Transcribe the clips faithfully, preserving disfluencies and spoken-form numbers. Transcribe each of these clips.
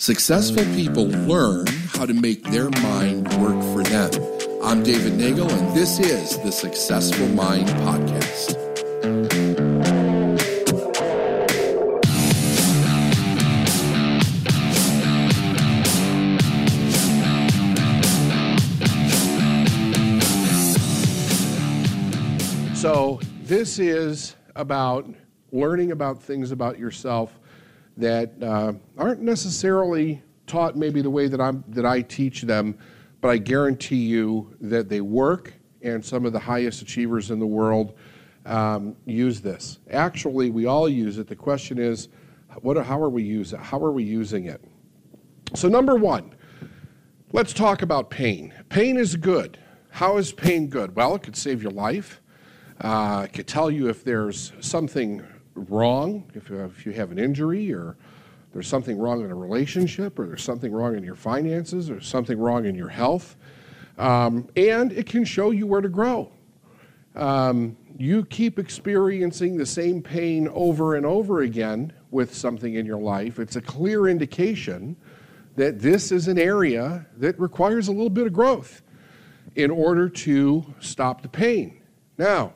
Successful people learn how to make their mind work for them. I'm David Nagel, and this is the Successful Mind Podcast. So this is about learning about things about yourself that uh, aren't necessarily taught maybe the way that I'm that I teach them, but I guarantee you that they work, and some of the highest achievers in the world um, use this. Actually, we all use it. The question is, what? How are we using? How are we using it? So number one, let's talk about pain. Pain is good. How is pain good? Well, it could save your life. Uh, it could tell you if there's something wrong, if, uh, if you have an injury, or there's something wrong in a relationship, or there's something wrong in your finances, or something wrong in your health. Um, and it can show you where to grow. Um, you keep experiencing the same pain over and over again with something in your life, it's a clear indication that this is an area that requires a little bit of growth in order to stop the pain. Now,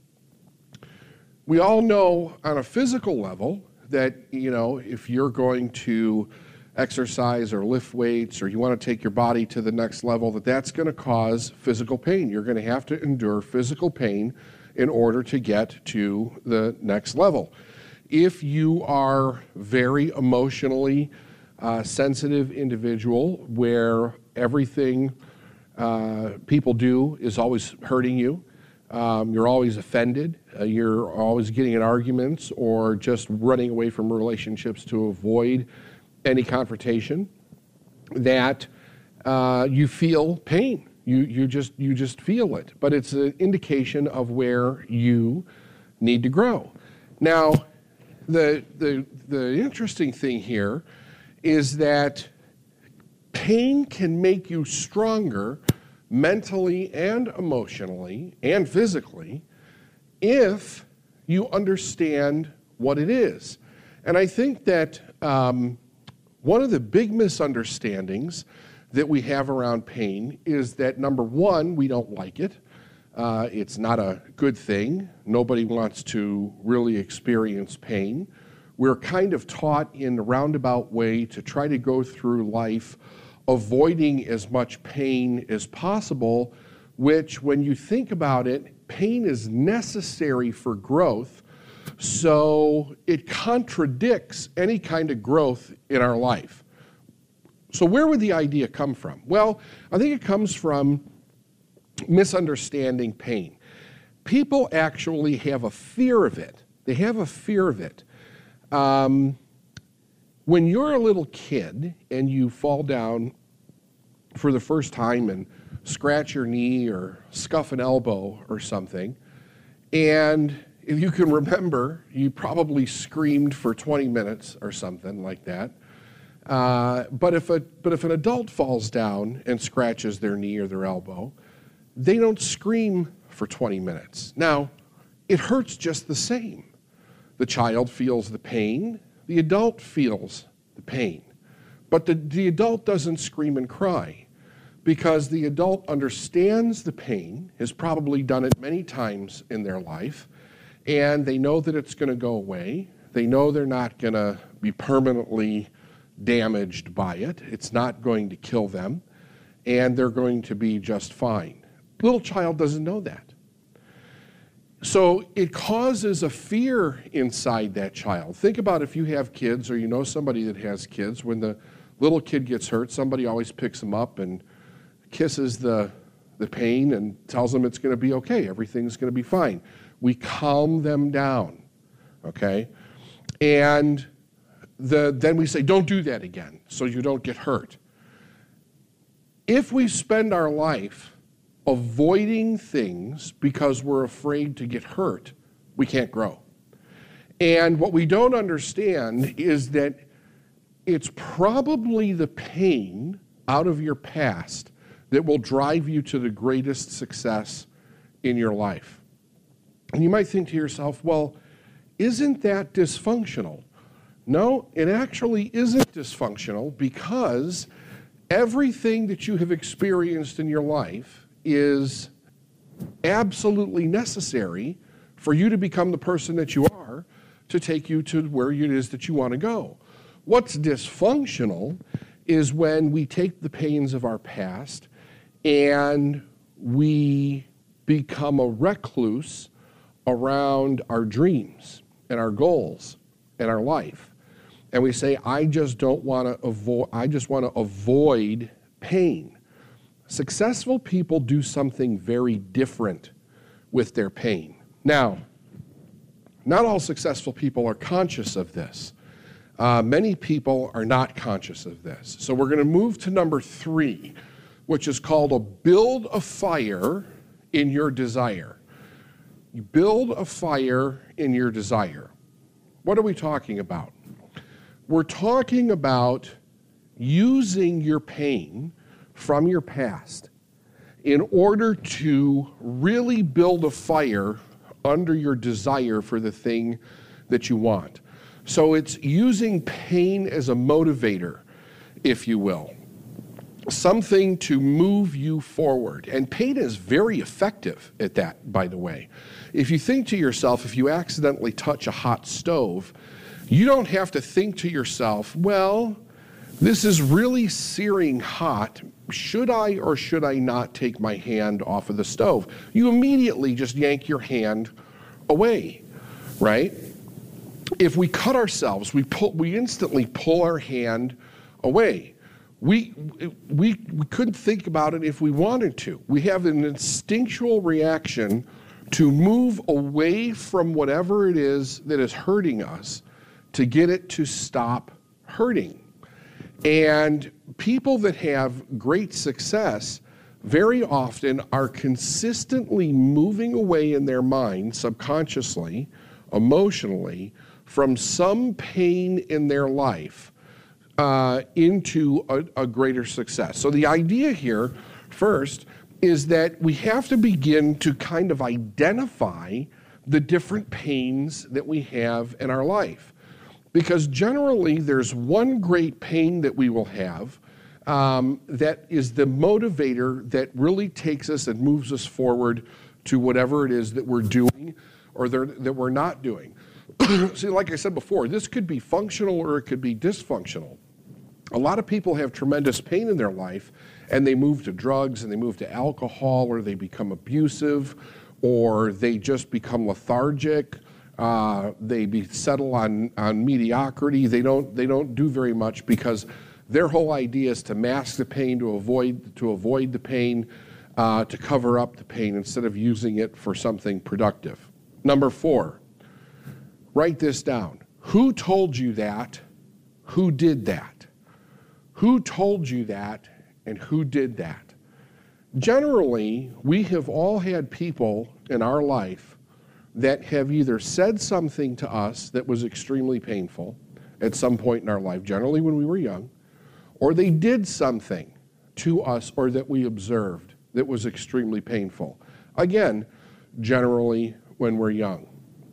we all know on a physical level that, you know, if you're going to exercise or lift weights, or you want to take your body to the next level, that that's going to cause physical pain. You're going to have to endure physical pain in order to get to the next level. If you are very emotionally uh, sensitive individual where everything uh, people do is always hurting you, Um, you're always offended, uh, you're always getting in arguments or just running away from relationships to avoid any confrontation, that uh, you feel pain. You, you, just, you just feel it. But it's an indication of where you need to grow. Now, the, the, the interesting thing here is that pain can make you stronger mentally and emotionally and physically if you understand what it is. And I think that um, one of the big misunderstandings that we have around pain is that, number one, we don't like it. Uh, it's not a good thing. Nobody wants to really experience pain. We're kind of taught in a roundabout way to try to go through life avoiding as much pain as possible, which, when you think about it, pain is necessary for growth, so it contradicts any kind of growth in our life. So where would the idea come from? Well, I think it comes from misunderstanding pain. People actually have a fear of it. They have a fear of it. Um, When you're a little kid and you fall down for the first time and scratch your knee or scuff an elbow or something, and if you can remember, you probably screamed for twenty minutes or something like that. Uh, but if a but if an adult falls down and scratches their knee or their elbow, they don't scream for twenty minutes. Now, it hurts just the same. The child feels the pain. The adult feels the pain, but the, the adult doesn't scream and cry because the adult understands the pain, has probably done it many times in their life, and they know that it's going to go away. They know they're not going to be permanently damaged by it. It's not going to kill them, and they're going to be just fine. Little child doesn't know that. So it causes a fear inside that child. Think about if you have kids or you know somebody that has kids. When the little kid gets hurt, somebody always picks them up and kisses the, the pain and tells them it's going to be okay. Everything's going to be fine. We calm them down, okay? And the, then we say, don't do that again so you don't get hurt. If we spend our life avoiding things because we're afraid to get hurt, we can't grow. And what we don't understand is that it's probably the pain out of your past that will drive you to the greatest success in your life. And you might think to yourself, well, isn't that dysfunctional? No, it actually isn't dysfunctional, because everything that you have experienced in your life is absolutely necessary for you to become the person that you are, to take you to where it is that you want to go. What's dysfunctional is when we take the pains of our past and we become a recluse around our dreams and our goals and our life. And we say, I just don't want to avoid, I just want to avoid pain. Successful people do something very different with their pain. Now, not all successful people are conscious of this. Uh, many people are not conscious of this. So we're going to move to number three, which is called a build a fire in your desire. You build a fire in your desire. What are we talking about? We're talking about using your pain from your past in order to really build a fire under your desire for the thing that you want. So it's using pain as a motivator, if you will, something to move you forward. And pain is very effective at that, by the way. If you think to yourself, if you accidentally touch a hot stove, you don't have to think to yourself, well, this is really searing hot. Should I or should I not take my hand off of the stove? You immediately just yank your hand away, right? If we cut ourselves, we pull, we instantly pull our hand away. We, we, we couldn't think about it if we wanted to. We have an instinctual reaction to move away from whatever it is that is hurting us, to get it to stop hurting. And people that have great success very often are consistently moving away in their mind, subconsciously, emotionally, from some pain in their life uh, into a, a greater success. So the idea here, first, is that we have to begin to kind of identify the different pains that we have in our life. Because generally, there's one great pain that we will have um, that is the motivator that really takes us and moves us forward to whatever it is that we're doing or that we're not doing. See, like I said before, this could be functional or it could be dysfunctional. A lot of people have tremendous pain in their life, and they move to drugs and they move to alcohol, or they become abusive, or they just become lethargic. Uh, they be settle on, on mediocrity. They don't, they don't do very much because their whole idea is to mask the pain, to avoid, to avoid the pain, uh, to cover up the pain instead of using it for something productive. Number four, write this down. Who told you that? Who did that? Who told you that and who did that? Generally, we have all had people in our life that have either said something to us that was extremely painful at some point in our life, generally when we were young, or they did something to us or that we observed that was extremely painful. Again, generally when we're young.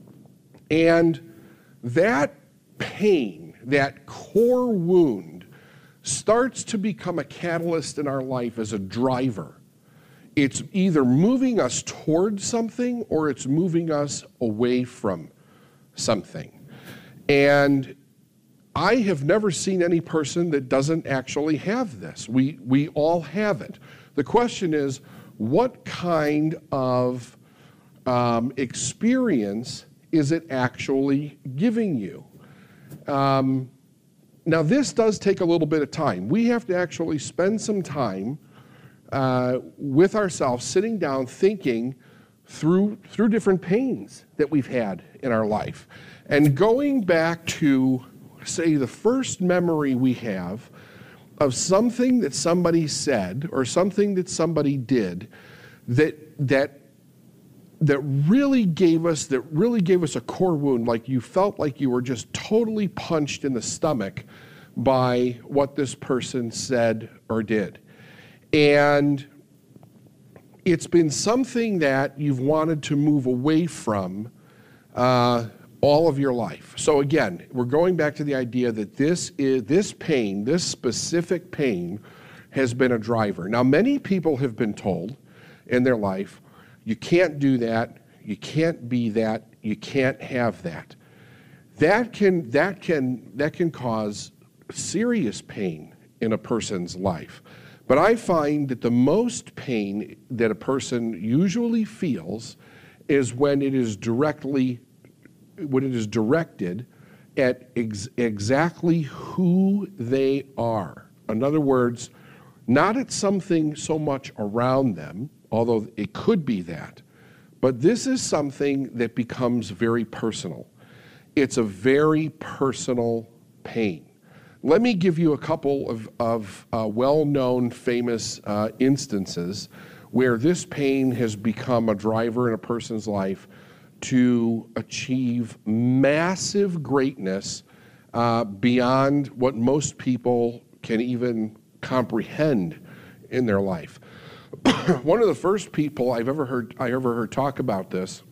And that pain, that core wound, starts to become a catalyst in our life as a driver. It's either moving us towards something or it's moving us away from something. And I have never seen any person that doesn't actually have this. We, we all have it. The question is, what kind of um, experience is it actually giving you? Um, now, this does take a little bit of time. We have to actually spend some time uh, with ourselves, sitting down, thinking through, through different pains that we've had in our life. And going back to, say, the first memory we have of something that somebody said or something that somebody did that, that that really gave us, that really gave us a core wound, like you felt like you were just totally punched in the stomach by what this person said or did. And it's been something that you've wanted to move away from uh, all of your life. So again, we're going back to the idea that this is this pain, this specific pain, has been a driver. Now, many people have been told in their life, you can't do that, you can't be that, you can't have that. That can that can that can cause serious pain in a person's life. But I find that the most pain that a person usually feels is when it is directly when it is directed at ex- exactly who they are. In other words, not at something so much around them, although it could be that, but this is something that becomes very personal. It's a very personal pain. Let me give you a couple of, of uh, well-known, famous uh, instances where this pain has become a driver in a person's life to achieve massive greatness uh, beyond what most people can even comprehend in their life. One of the first people I've ever heard I ever heard talk about this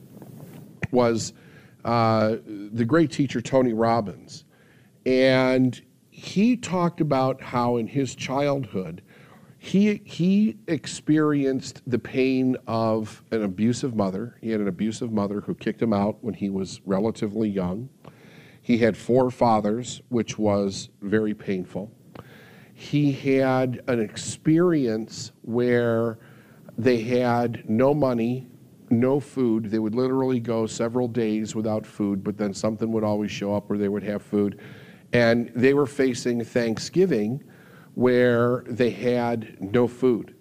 was uh, the great teacher Tony Robbins, and he talked about how in his childhood he he experienced the pain of an abusive mother. He had an abusive mother who kicked him out when he was relatively young. He had four fathers, which was very painful. He had an experience where they had no money, no food. They would literally go several days without food, but then something would always show up where they would have food. And they were facing Thanksgiving where they had no food.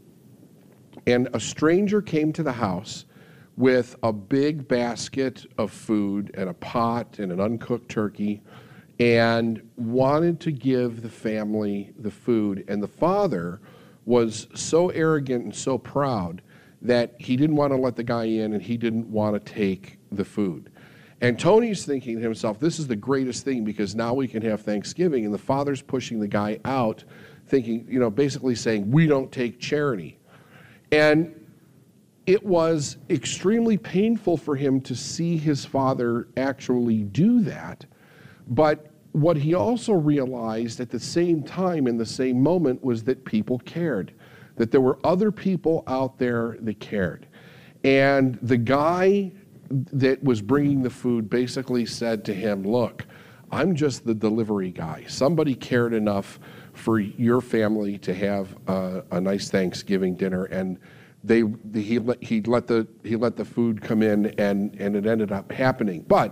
And a stranger came to the house with a big basket of food and a pot and an uncooked turkey and wanted to give the family the food. And the father was so arrogant and so proud that he didn't want to let the guy in and he didn't want to take the food. And Tony's thinking to himself, this is the greatest thing because now we can have Thanksgiving. And the father's pushing the guy out, thinking, you know, basically saying, we don't take charity. And it was extremely painful for him to see his father actually do that. But what he also realized at the same time, in the same moment, was that people cared, that there were other people out there that cared. And the guy that was bringing the food basically said to him, look, I'm just the delivery guy. Somebody cared enough for your family to have a, a nice Thanksgiving dinner, and they he let he let the he let the food come in, and and it ended up happening. But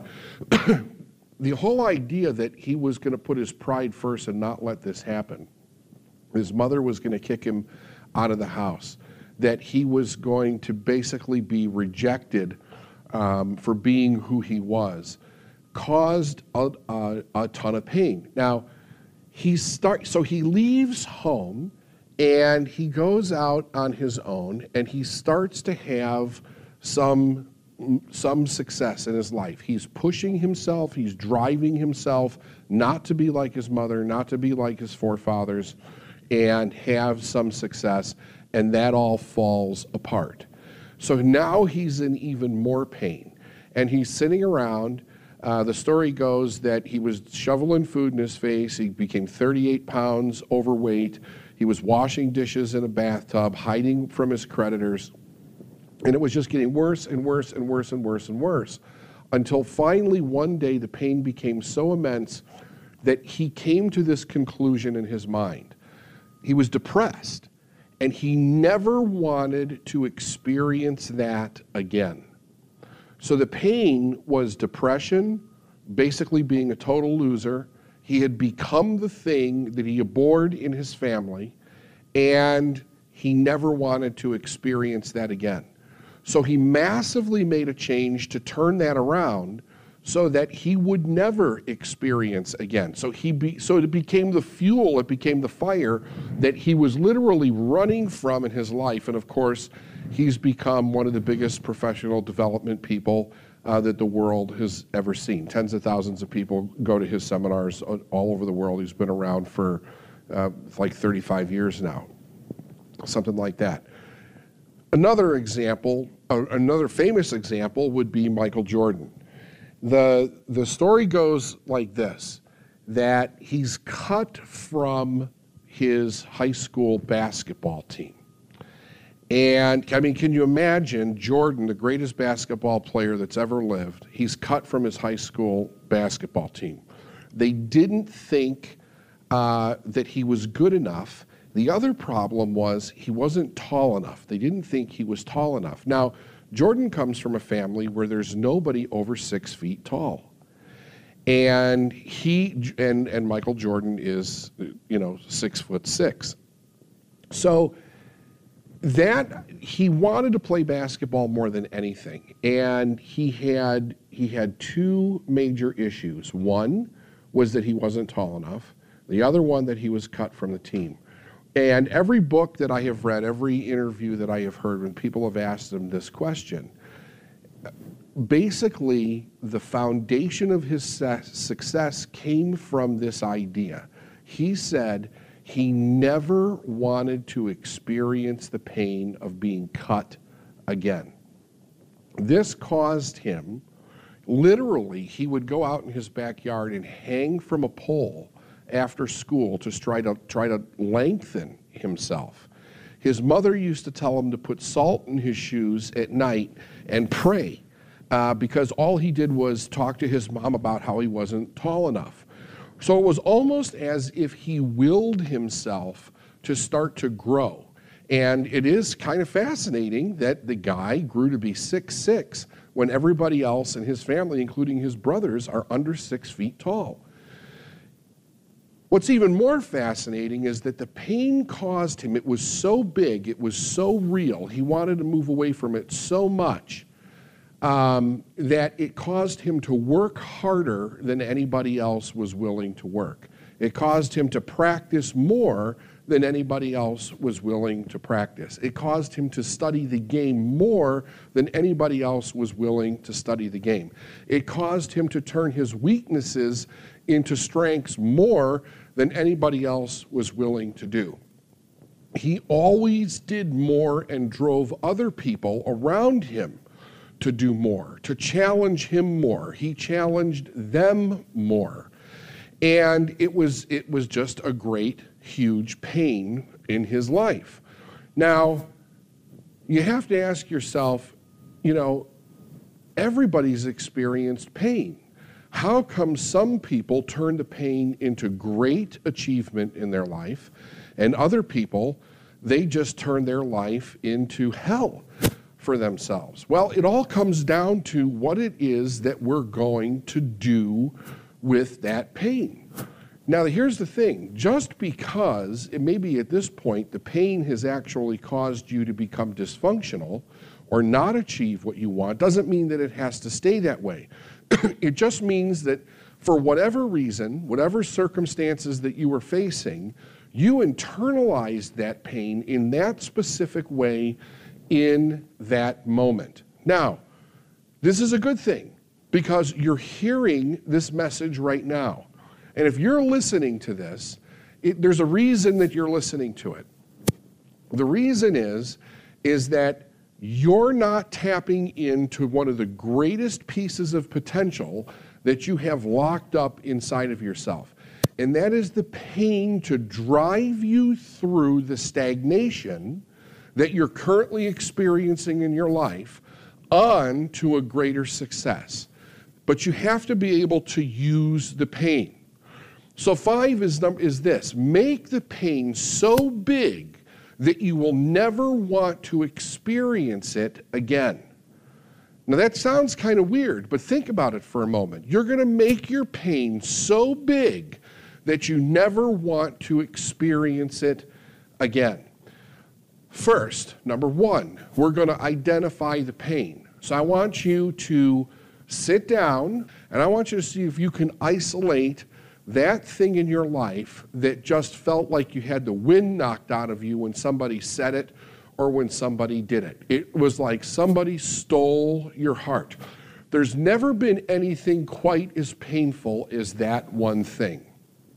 the whole idea that he was going to put his pride first and not let this happen, his mother was going to kick him out of the house, that he was going to basically be rejected um, for being who he was, caused a, a, a ton of pain. Now, he start so he leaves home and he goes out on his own and he starts to have some some success in his life. He's pushing himself, he's driving himself not to be like his mother, not to be like his forefathers, and have some success, and that all falls apart. So now he's in even more pain, and he's sitting around. Uh, the story goes that he was shoveling food in his face. He became thirty-eight pounds overweight. He was washing dishes in a bathtub, hiding from his creditors. And it was just getting worse and worse and worse and worse and worse until finally one day the pain became so immense that he came to this conclusion in his mind. He was depressed, and he never wanted to experience that again. So the pain was depression, basically being a total loser. He had become the thing that he abhorred in his family, and he never wanted to experience that again. So he massively made a change to turn that around so that he would never experience again. So he be, so it became the fuel, it became the fire that he was literally running from in his life. And of course, he's become one of the biggest professional development people uh, that the world has ever seen. Tens of thousands of people go to his seminars all over the world. He's been around for uh, like thirty-five years now, something like that. Another example, uh, another famous example would be Michael Jordan. The, the story goes like this, that he's cut from his high school basketball team. And, I mean, can you imagine Jordan, the greatest basketball player that's ever lived, he's cut from his high school basketball team. They didn't think uh, that he was good enough. The other problem was he wasn't tall enough. They didn't think he was tall enough. Now, Jordan comes from a family where there's nobody over six feet tall. And he, and, and Michael Jordan is, you know, six foot six. So, that he wanted to play basketball more than anything, and he had he had two major issues. One was that he wasn't tall enough. The other one that he was cut from the team. And every book that I have read, every interview that I have heard, when people have asked him this question, basically the foundation of his success came from this idea. He said he never wanted to experience the pain of being cut again. This caused him, literally, he would go out in his backyard and hang from a pole after school to try to, try to lengthen himself. His mother used to tell him to put salt in his shoes at night and pray, uh, because all he did was talk to his mom about how he wasn't tall enough. So it was almost as if he willed himself to start to grow. And it is kind of fascinating that the guy grew to be six foot six when everybody else in his family, including his brothers, are under six feet tall. What's even more fascinating is that the pain caused him, it was so big, it was so real, he wanted to move away from it so much, Um, that it caused him to work harder than anybody else was willing to work. It caused him to practice more than anybody else was willing to practice. It caused him to study the game more than anybody else was willing to study the game. It caused him to turn his weaknesses into strengths more than anybody else was willing to do. He always did more and drove other people around him to do more, to challenge him more. He challenged them more. And it was, it was just a great, huge pain in his life. Now, you have to ask yourself, you know, everybody's experienced pain. How come some people turn the pain into great achievement in their life, and other people, they just turn their life into hell for themselves? Well, it all comes down to what it is that we're going to do with that pain. Now, here's the thing. Just because it may be at this point the pain has actually caused you to become dysfunctional or not achieve what you want doesn't mean that it has to stay that way. It just means that for whatever reason, whatever circumstances that you were facing, you internalized that pain in that specific way in that moment. Now, this is a good thing because you're hearing this message right now. And if you're listening to this, it, there's a reason that you're listening to it. The reason is, is that you're not tapping into one of the greatest pieces of potential that you have locked up inside of yourself. And that is the pain to drive you through the stagnation that you're currently experiencing in your life on to a greater success. But you have to be able to use the pain. So five is, num- is this: make the pain so big that you will never want to experience it again. Now that sounds kind of weird, but think about it for a moment. You're going to make your pain so big that you never want to experience it again. First, number one, we're going to identify the pain. So I want you to sit down and I want you to see if you can isolate that thing in your life that just felt like you had the wind knocked out of you when somebody said it or when somebody did it. It was like somebody stole your heart. There's never been anything quite as painful as that one thing.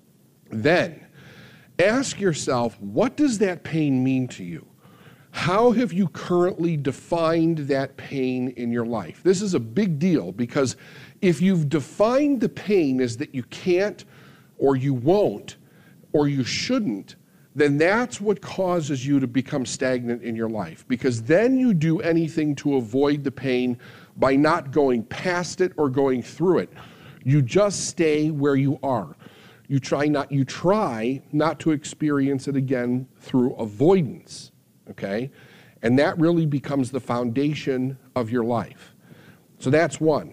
Then, ask yourself, what does that pain mean to you? How have you currently defined that pain in your life? This is a big deal because If you've defined the pain as that you can't or you won't or you shouldn't, then that's what causes you to become stagnant in your life, because then you do anything to avoid the pain by not going past it or going through it. You just stay where you are. You try not, you try not to experience it again through avoidance, okay? And that really becomes the foundation of your life. So that's one.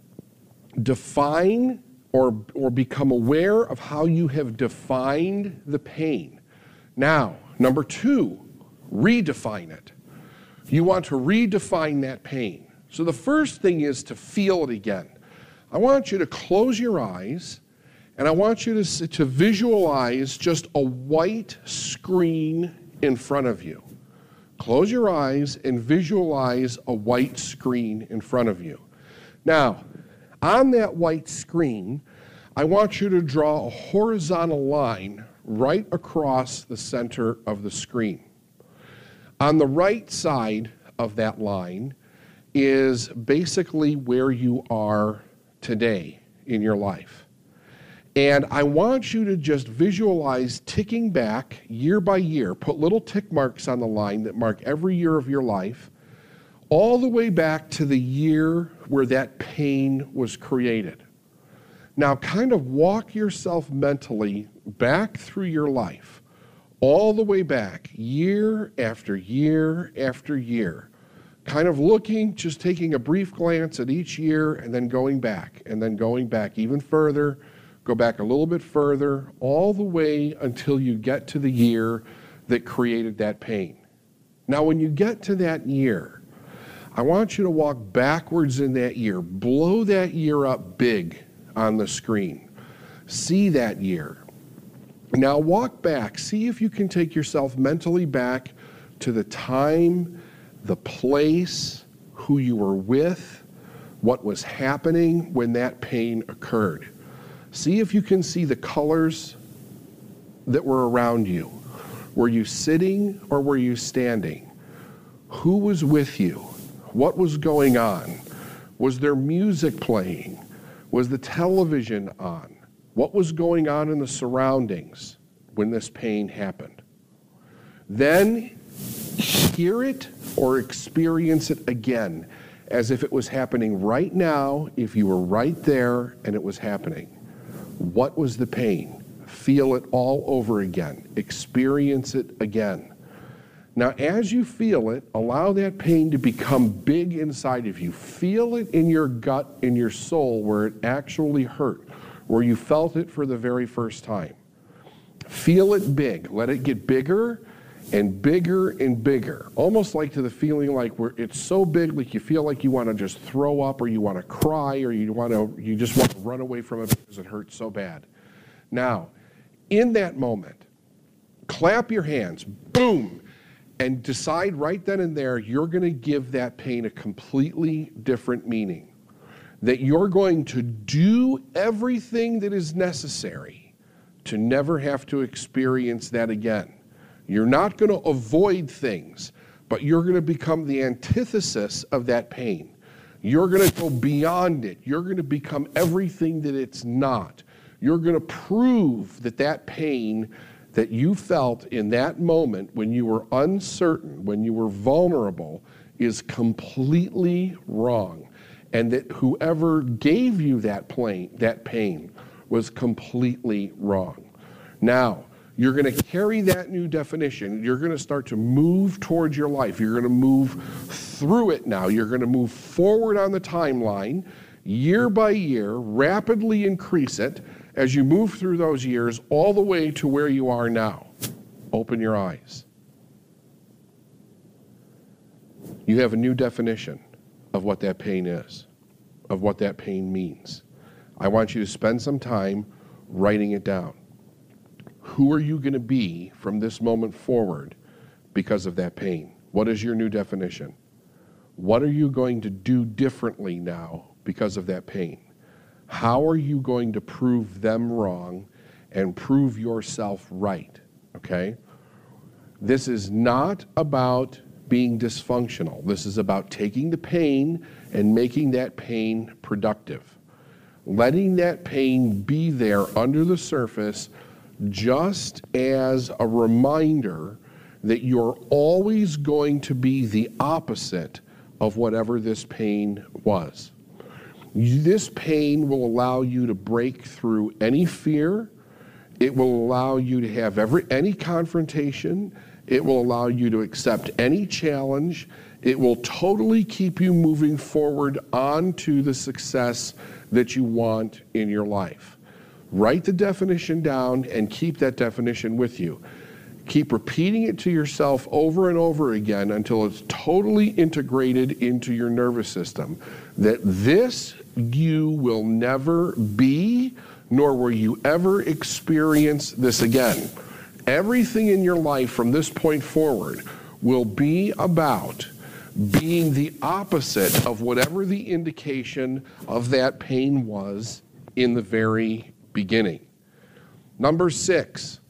Define or, or become aware of how you have defined the pain. Now, number two, redefine it. You want to redefine that pain. So the first thing is to feel it again. I want you to close your eyes, and I want you to, to visualize just a white screen in front of you. Close your eyes and visualize a white screen in front of you. Now, on that white screen, I want you to draw a horizontal line right across the center of the screen. On the right side of that line is basically where you are today in your life. And I want you to just visualize ticking back year by year. Put little tick marks on the line that mark every year of your life, all the way back to the year where that pain was created. Now, kind of walk yourself mentally back through your life, all the way back, year after year after year, kind of looking, just taking a brief glance at each year and then going back, and then going back even further, go back a little bit further, all the way until you get to the year that created that pain. Now, when you get to that year, I want you to walk backwards in that year. Blow that year up big on the screen. See that year. Now walk back. See if you can take yourself mentally back to the time, the place, who you were with, what was happening when that pain occurred. See if you can see the colors that were around you. Were you sitting or were you standing? Who was with you? What was going on? Was there music playing? Was the television on? What was going on in the surroundings when this pain happened? Then hear it or experience it again as if it was happening right now, if you were right there and it was happening. What was the pain? Feel it all over again. Experience it again. Now, as you feel it, allow that pain to become big inside of you. Feel it in your gut, in your soul, where it actually hurt, where you felt it for the very first time. Feel it big. Let it get bigger and bigger and bigger, almost like to the feeling like where it's so big, like you feel like you want to just throw up, or you want to cry, or you want to, you just want to run away from it because it hurts so bad. Now, in that moment, clap your hands, boom, and decide right then and there you're going to give that pain a completely different meaning. That you're going to do everything that is necessary to never have to experience that again. You're not going to avoid things, but you're going to become the antithesis of that pain. You're going to go beyond it. You're going to become everything that it's not. You're going to prove that that pain that you felt in that moment when you were uncertain, when you were vulnerable, is completely wrong. And that whoever gave you that pain, that pain was completely wrong. Now, you're going to carry that new definition. You're going to start to move towards your life. You're going to move through it now. You're going to move forward on the timeline, year by year, rapidly increase it as you move through those years all the way to where you are now. Open your eyes. You have a new definition of what that pain is, of what that pain means. I want you to spend some time writing it down. Who are you going to be from this moment forward because of that pain? What is your new definition? What are you going to do differently now because of that pain? How are you going to prove them wrong and prove yourself right? Okay? This is not about being dysfunctional. This is about taking the pain and making that pain productive. letting that pain be there under the surface just as a reminder that you're always going to be the opposite of whatever this pain was. This pain will allow you to break through any fear. It will allow you to have every any confrontation. It will allow you to accept any challenge. It will totally keep you moving forward onto the success that you want in your life. Write the definition down and keep that definition with you. Keep repeating it to yourself over and over again until it's totally integrated into your nervous system. That this you will never be, nor will you ever experience this again. Everything in your life from this point forward will be about being the opposite of whatever the indication of that pain was in the very beginning. Number six,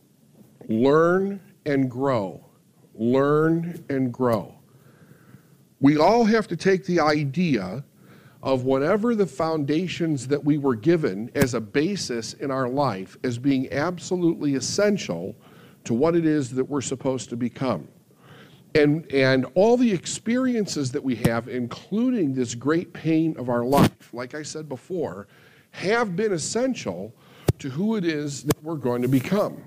learn and grow. Learn and grow. We all have to take the idea of whatever the foundations that we were given as a basis in our life as being absolutely essential to what it is that we're supposed to become. And, and all the experiences that we have, including this great pain of our life, like I said before, have been essential to who it is that we're going to become.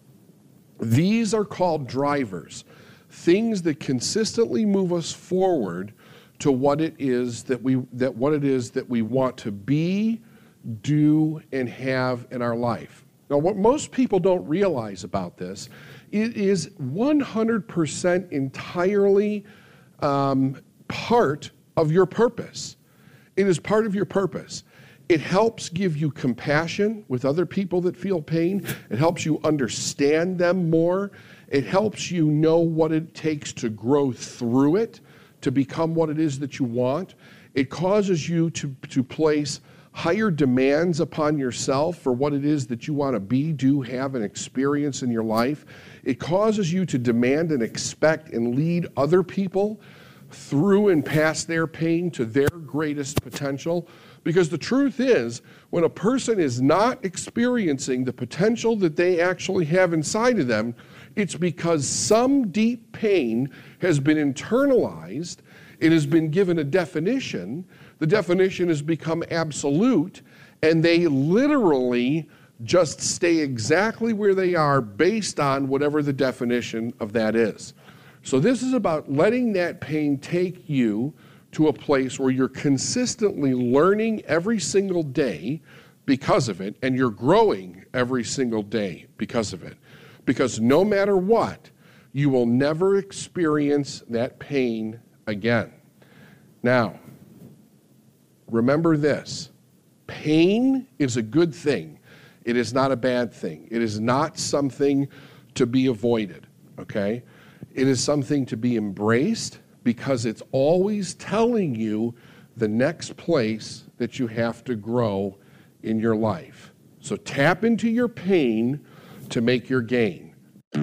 These are called drivers, things that consistently move us forward to what it is that we that what it is that we want to be, do, and have in our life. Now, what most people don't realize about this, it is one hundred percent entirely um, part of your purpose. It is part of your purpose. It helps give you compassion with other people that feel pain. It helps you understand them more. It helps you know what it takes to grow through it, to become what it is that you want. It causes you to, to place higher demands upon yourself for what it is that you want to be, do, have, and experience in your life. It causes you to demand and expect and lead other people through and past their pain to their greatest potential. Because the truth is, when a person is not experiencing the potential that they actually have inside of them, it's because some deep pain has been internalized. It has been given a definition. The definition has become absolute, and they literally just stay exactly where they are based on whatever the definition of that is. So this is about letting that pain take you to a place where you're consistently learning every single day because of it, and you're growing every single day because of it. Because no matter what, you will never experience that pain again. Now, remember this. Pain is a good thing. It is not a bad thing. It is not something to be avoided, okay? It is something to be embraced because it's always telling you the next place that you have to grow in your life. So tap into your pain to make your gain.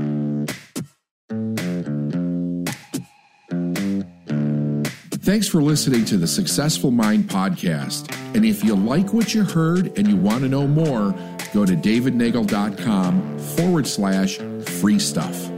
Thanks for listening to the Successful Mind podcast. And if you like what you heard and you want to know more, go to davidnagel.com forward slash free stuff.